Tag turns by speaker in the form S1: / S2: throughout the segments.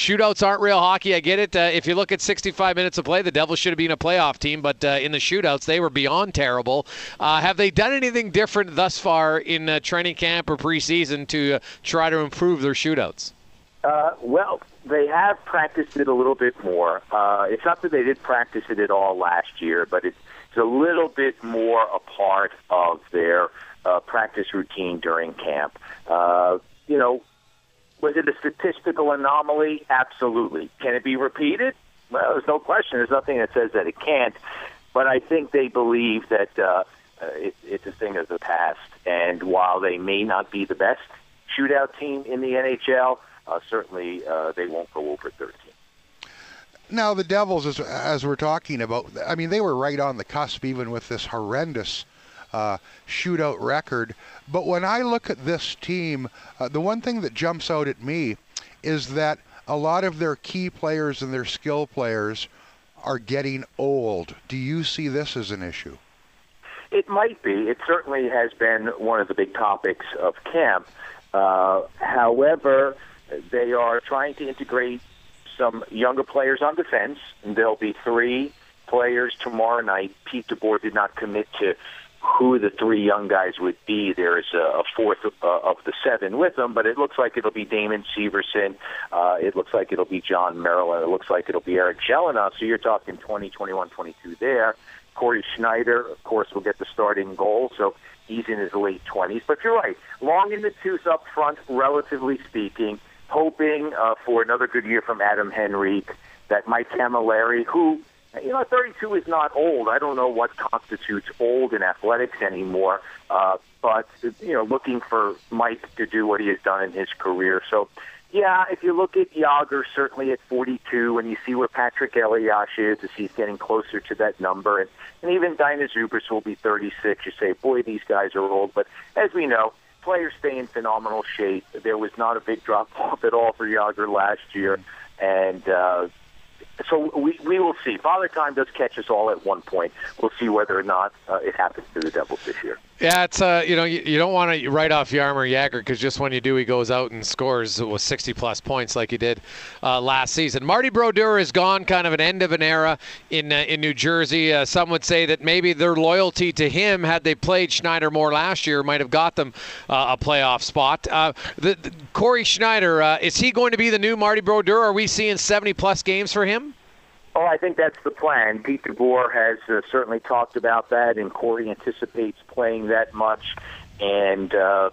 S1: shootouts aren't real hockey. I get it. If you look at 65 minutes of play, the Devils should have been a playoff team, but in the shootouts, they were beyond terrible. Have they done anything different thus far in training camp or preseason to try to improve their shootouts?
S2: Well, they have practiced it a little bit more. It's not that they did practice it at all last year, but it's a little bit more a part of their practice routine during camp. Was it a statistical anomaly? Absolutely. Can it be repeated? Well, there's no question. There's nothing that says that it can't. But I think they believe that it's a thing of the past. And while they may not be the best shootout team in the NHL, certainly they won't go over 13.
S3: Now, the Devils, as we're talking about, I mean, they were right on the cusp even with this horrendous shootout record. But when I look at this team, the one thing that jumps out at me is that a lot of their key players and their skill players are getting old. Do you see this as an issue?
S2: It might be. It certainly has been one of the big topics of camp. However, they are trying to integrate some younger players on defense, and there'll be 3 players tomorrow night. Pete DeBoer did not commit to who the 3 young guys would be. There's a fourth of the 7 with them, but it looks like it'll be Damon Severson. It looks like it'll be John Merrill. It looks like it'll be Eric Jelena. So you're talking 20, 21, 22 there. Corey Schneider, of course, will get the starting goal, so he's in his late 20s. But you're right, long in the tooth up front, relatively speaking, hoping for another good year from Adam Henrique, that Mike Camilleri, who, 32 is not old. I don't know what constitutes old in athletics anymore, but, looking for Mike to do what he has done in his career. So, yeah, if you look at Jágr, certainly at 42, and you see where Patrick Elias is, as he's getting closer to that number, and even Dinah Zubris will be 36, you say, boy, these guys are old. But as we know, players stay in phenomenal shape. There was not a big drop-off at all for Jágr last year, and so we will see. Father Time does catch us all at one point. We'll see whether or not it happens to the Devils this year.
S1: Yeah, it's you don't want to write off Jaromir Jágr, because just when you do, he goes out and scores with 60-plus points like he did last season. Marty Brodeur is gone, kind of an end of an era in New Jersey. Some would say that maybe their loyalty to him, had they played Schneider more last year, might have got them a playoff spot. Corey Schneider, is he going to be the new Marty Brodeur? Are we seeing 70-plus games for him?
S2: Oh, I think that's the plan. Pete DeBoer has certainly talked about that, and Corey anticipates playing that much. And,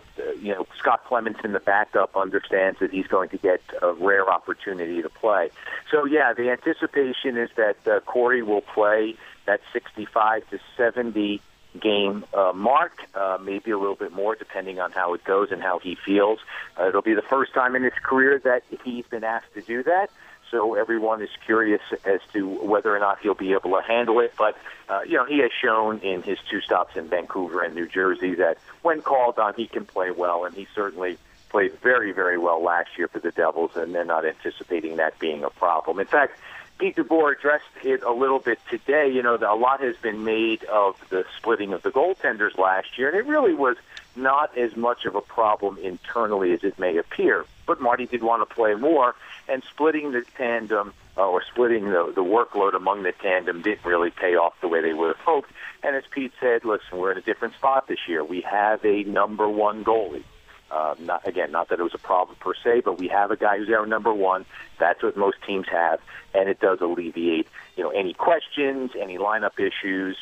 S2: Scott Clemens, the backup, understands that he's going to get a rare opportunity to play. So, yeah, the anticipation is that Corey will play that 65 to 70 game mark, maybe a little bit more, depending on how it goes and how he feels. It'll be the first time in his career that he's been asked to do that. So everyone is curious as to whether or not he'll be able to handle it. But, he has shown in his 2 stops in Vancouver and New Jersey that when called on, he can play well. And he certainly played very, very well last year for the Devils, and they're not anticipating that being a problem. In fact, Pete DeBoer addressed it a little bit today. A lot has been made of the splitting of the goaltenders last year, and it really was not as much of a problem internally as it may appear. But Marty did want to play more, and splitting the tandem or splitting the workload among the tandem didn't really pay off the way they would have hoped. And as Pete said, listen, we're in a different spot this year. We have a number 1 goalie. Not that it was a problem per se, but we have a guy who's our number 1. That's what most teams have, and it does alleviate, any questions, any lineup issues.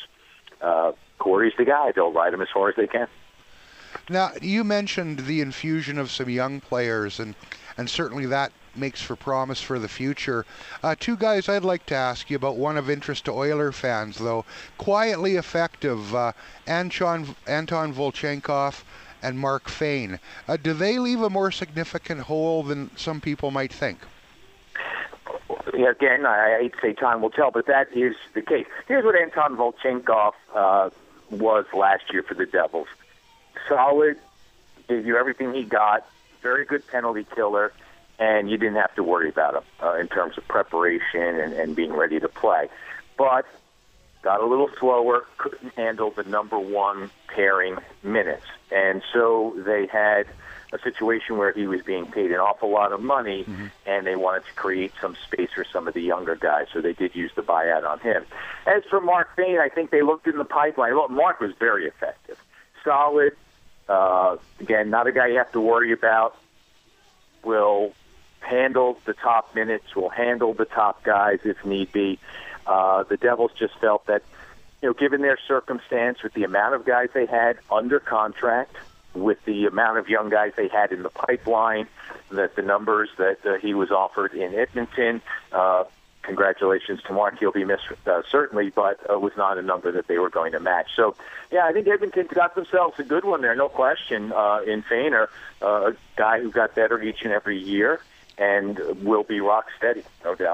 S2: Corey's the guy. They'll ride him as far as they can.
S3: Now, you mentioned the infusion of some young players, and certainly that makes for promise for the future. 2 guys I'd like to ask you about, one of interest to Oiler fans, though. Quietly effective, Anton Volchenkov and Mark Fane. Do they leave a more significant hole than some people might think?
S2: Again, I hate to say time will tell, but that is the case. Here's what Anton Volchenkov was last year for the Devils. Solid, gave you everything he got, very good penalty killer, and you didn't have to worry about him in terms of preparation and being ready to play. But got a little slower, couldn't handle the number 1 pairing minutes. And so they had a situation where he was being paid an awful lot of money, and they wanted to create some space for some of the younger guys, so they did use the buyout on him. As for Mark Fane, I think they looked in the pipeline. Look, Mark was very effective. Solid. Again, not a guy you have to worry about. Will handle the top minutes, will handle the top guys if need be. The Devils just felt that, given their circumstance, with the amount of guys they had under contract, with the amount of young guys they had in the pipeline, that the numbers that he was offered in Edmonton, congratulations to Mark, he'll be missed certainly, but was not a number that they were going to match. So, yeah, I think Edmonton got themselves a good one there, no question, in Fainer, a guy who got better each and every year and will be rock steady, no doubt.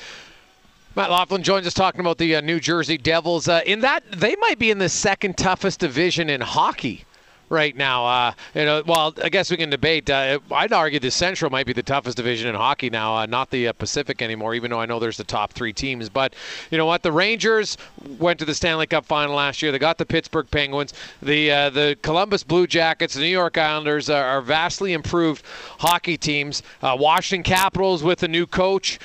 S1: Matt Laughlin joins us talking about the New Jersey Devils. In that, they might be in the second toughest division in hockey right now. Well, I guess we can debate. I'd argue the Central might be the toughest division in hockey now, not the Pacific anymore, even though I know there's the top three teams. But you know what? The Rangers went to the Stanley Cup final last year. They got the Pittsburgh Penguins. The Columbus Blue Jackets, the New York Islanders are vastly improved hockey teams. Washington Capitals with a new coach.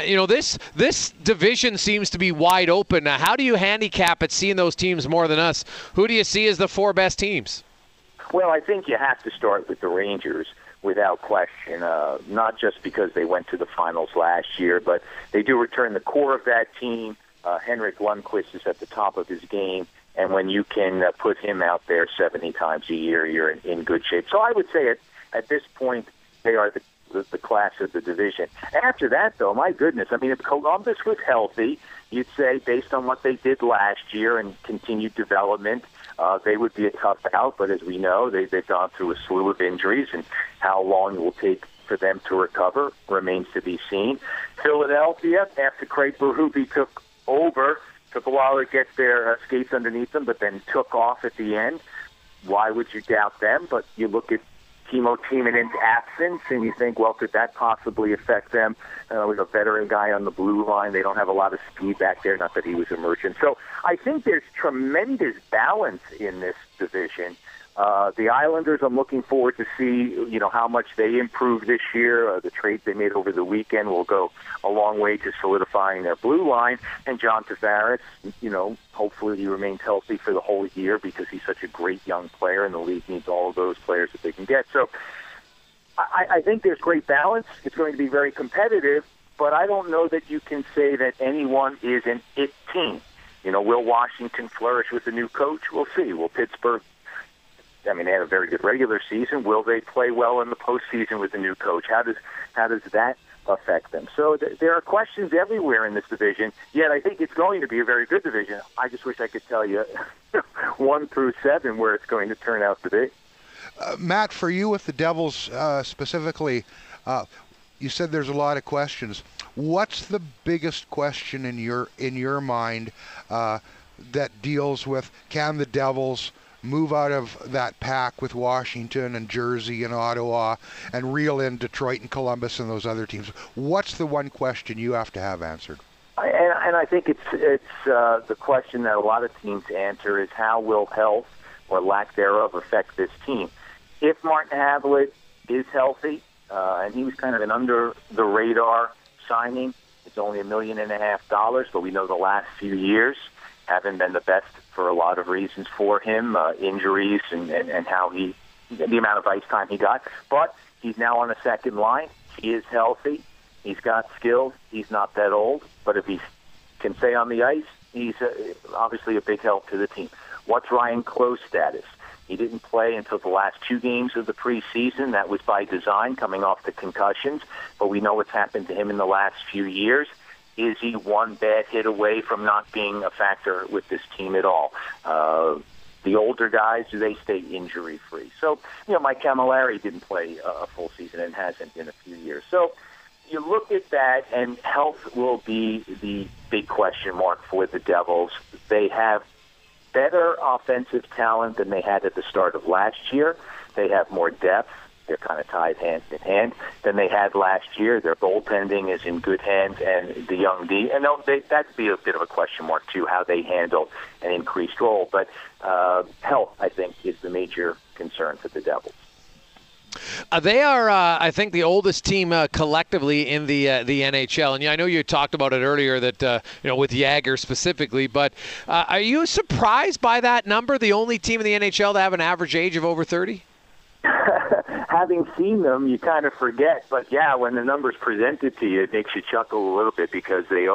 S1: This division seems to be wide open. How do you handicap it, seeing those teams more than us? Who do you see as the four best teams?
S2: Well, I think you have to start with the Rangers without question, not just because they went to the finals last year, but they do return the core of that team. Henrik Lundqvist is at the top of his game, and when you can put him out there 70 times a year, you're in good shape. So I would say at this point they are the class of the division. After that, though, my goodness, I mean, if Columbus was healthy, you'd say based on what they did last year and continued development, they would be a tough out, but as we know, they've gone through a slew of injuries, and how long it will take for them to recover remains to be seen. Philadelphia, after Craig Berube took over, took a while to get their skates underneath them, but then took off at the end. Why would you doubt them? But you look at Timo Timonen's absence, and you think, well, could that possibly affect them? With a veteran guy on the blue line, they don't have a lot of speed back there, not that he was emergent. So I think there's tremendous balance in this division. The Islanders, I'm looking forward to see, how much they improve this year. The trades they made over the weekend will go a long way to solidifying their blue line. And John Tavares, hopefully he remains healthy for the whole year because he's such a great young player, and the league needs all of those players that they can get. So I think there's great balance. It's going to be very competitive, but I don't know that you can say that anyone is an it team. Will Washington flourish with a new coach? We'll see. Will Pittsburgh? They had a very good regular season. Will they play well in the postseason with the new coach? How does that affect them? So there are questions everywhere in this division, yet I think it's going to be a very good division. I just wish I could tell you 1 through 7 where it's going to turn out to be.
S3: Matt, for you with the Devils specifically, you said there's a lot of questions. What's the biggest question in your mind that deals with, can the Devils move out of that pack with Washington and Jersey and Ottawa and reel in Detroit and Columbus and those other teams? What's the one question you have to have answered?
S2: And I think it's the question that a lot of teams answer is, how will health or lack thereof affect this team? If Martin Havlat is healthy, and he was kind of an under-the-radar signing, it's only $1.5 million, but we know the last few years haven't been the best for a lot of reasons for him, injuries and how the amount of ice time he got. But he's now on a second line. He is healthy. He's got skills. He's not that old. But if he can stay on the ice, he's obviously a big help to the team. What's Ryan Close's status? He didn't play until the last 2 games of the preseason. That was by design, coming off the concussions. But we know what's happened to him in the last few years. Is he one bad hit away from not being a factor with this team at all? The older guys, do they stay injury-free? So, Mike Camilleri didn't play a full season and hasn't in a few years. So you look at that, and health will be the big question mark for the Devils. They have better offensive talent than they had at the start of last year. They have more depth. They're kind of tied hand in hand than they had last year. Their goaltending is in good hands, and the young D. And that'd be a bit of a question mark, too, how they handle an increased role. But health, I think, is the major concern for the Devils.
S1: They are, I think, the oldest team collectively in the NHL. And I know you talked about it earlier that with Jagr specifically. But are you surprised by that number? The only team in the NHL to have an average age of over 30?
S2: Having seen them, you kind of forget. But yeah, when the number's presented to you, it makes you chuckle a little bit because they're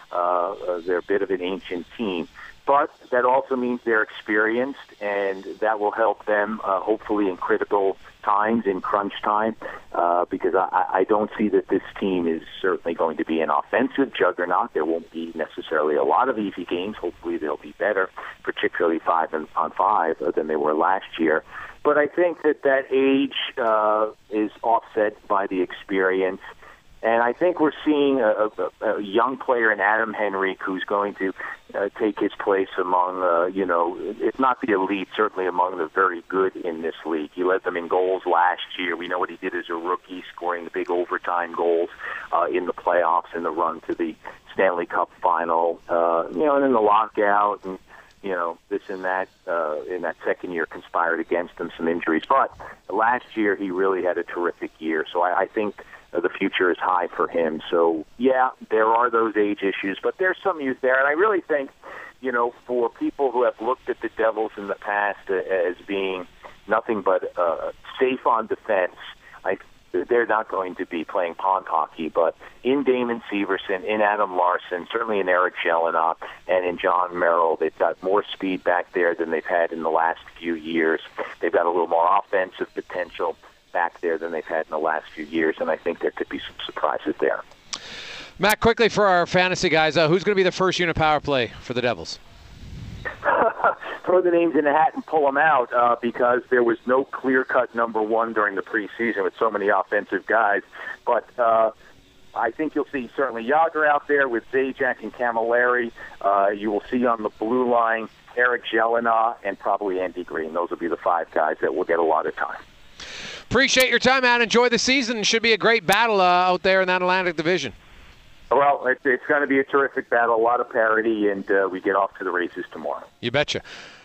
S2: a bit of an ancient team. But that also means they're experienced, and that will help them hopefully in critical times, in crunch time, because I don't see that this team is certainly going to be an offensive juggernaut. There won't be necessarily a lot of easy games. Hopefully they'll be better, particularly 5-on-5 than they were last year. But I think that age is offset by the experience. And I think we're seeing a young player in Adam Henrique who's going to take his place among, if not the elite, certainly among the very good in this league. He led them in goals last year. We know what he did as a rookie, scoring the big overtime goals in the playoffs in the run to the Stanley Cup final, and in the lockout and, this and that in that second year conspired against him, some injuries. But last year he really had a terrific year. So I think the future is high for him. So, yeah, there are those age issues, but there's some youth there. And I really think, for people who have looked at the Devils in the past as being nothing but safe on defense, they're not going to be playing pond hockey. But in Damon Severson, in Adam Larson, certainly in Eric Jelena, and in John Merrill, they've got more speed back there than they've had in the last few years. They've got a little more offensive potential back there than they've had in the last few years, and I think there could be some surprises there.
S1: Matt, quickly for our fantasy guys, who's going to be the first unit power play for the Devils?
S2: Throw the names in the hat and pull them out because there was no clear-cut number one during the preseason with so many offensive guys. But I think you'll see certainly Jagr out there with Zajac and Camilleri. You will see on the blue line Eric Jelena and probably Andy Green. Those will be the five guys that will get a lot of time.
S1: Appreciate your time, man. Enjoy the season. Should be a great battle out there in that Atlantic Division.
S2: Well, it's going to be a terrific battle, a lot of parity, and we get off to the races tomorrow.
S1: You betcha.